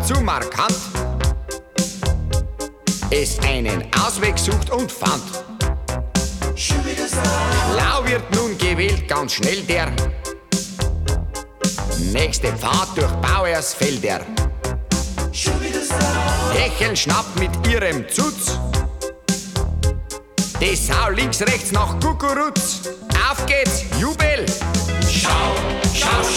zu markant, es einen Ausweg sucht und fand. Blau wird nun gewählt, ganz schnell der nächste Pfad durch Bauersfelder. Hecheln schnappt mit ihrem Zutz die Sau links, rechts nach Kukuruz. Auf geht's, Jubel! Schau, schau,